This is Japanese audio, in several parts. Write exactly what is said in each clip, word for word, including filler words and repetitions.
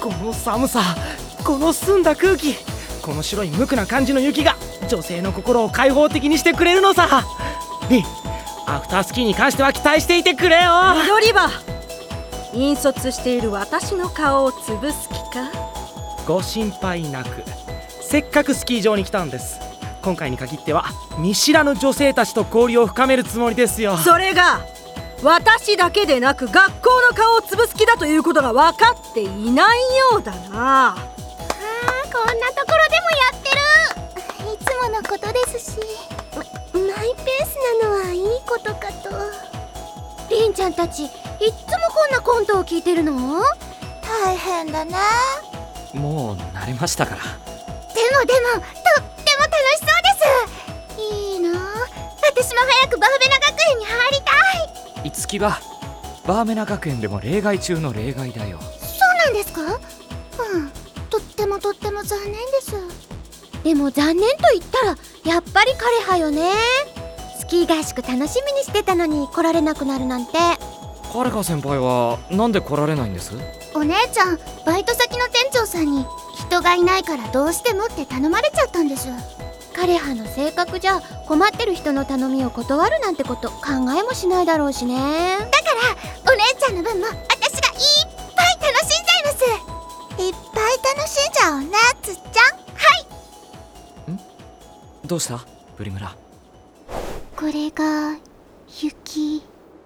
この寒さ、この澄んだ空気、この白い無垢な感じの雪が女性の心を開放的にしてくれるのさ。リン、アフタースキーに関しては期待していてくれよ。 緑場、引率している私の顔を潰す気か？ ご心配なく、せっかくスキー場に来たんです。今回に限っては見知らぬ女性たちと交流を深めるつもりですよ。 それが私だけでなく学校の顔を潰す気だということが分かっていないようだな。 あー、こんなところでもやってる。いつものことですし、マイペースなのはいいことかと。りんちゃんたちいっつもこんなコントを聞いてるの？大変だね。 もう慣れましたから。 でもでもとっても楽しそうです。いいな、私も早くバーベナ学園に入りたい。 いつきはバーメナ学園でも例外中の例外だよ。 そうなんですか？うん、とってもとっても残念です。でも残念と言ったらやっぱり彼派よね。スキー合宿楽しみにしてたのに来られなくなるなんて。 彼か先輩はなんで来られないんです？ お姉ちゃん、バイト先の店長さんに人がいないからどうしてもって頼まれちゃったんです。彼派の性格じゃ困ってる人の頼みを断るなんてこと考えもしないだろうしね。だからお姉ちゃんの分も私がいっぱい楽しんじゃいます。いっぱい楽しんじゃおうね、つっちゃん。はい。 ん？どうしたプリムラ？ これが雪。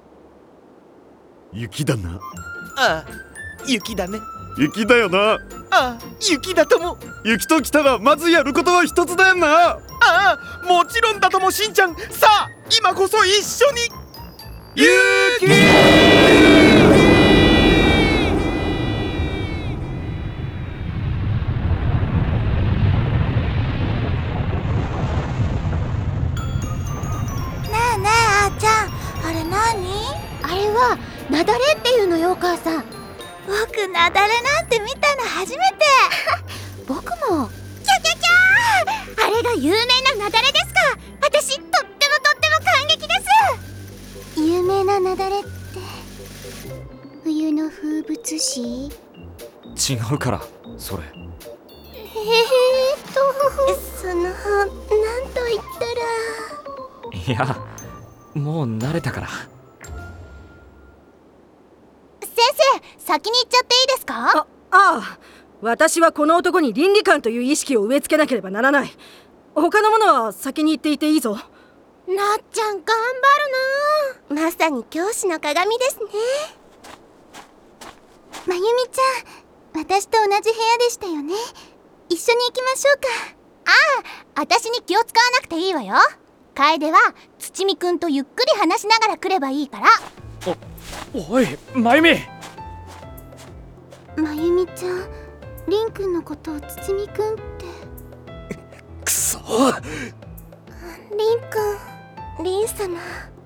雪だな。 ああ、雪だね。 雪だよな。 ああ、雪だとも。 雪と来たらまずやることは一つだよな。 ああ、もちろんだともしんちゃん。さあ今こそ一緒に雪。 ねえねえ、あーちゃん、あれ何？あれは雪崩っていうのよ、お母さん。僕雪崩なんて見たの初めて。僕も。キャキャキャー、あれが有名な雪崩ですか？私とってもとっても感激です。有名な雪崩って冬の風物詩？ 違うからそれ。 えーっとそのなんと言ったら。 いや、もう慣れたから。 先生、先に行っちゃっていいですか？ あ、ああ、私はこの男に倫理観という意識を植え付けなければならない。他のものは先に言っていていいぞ。 なっちゃん頑張るな。まさに教師の鏡ですね。まゆみちゃん、私と同じ部屋でしたよね。一緒に行きましょうか。ああ、私に気を使わなくていいわよ。楓は土見くんとゆっくり話しながら来ればいいから。 お、おい、まゆみ。 まゆみちゃん、りんくんのことを土見くんって。 くそ。 りんくん、りん様。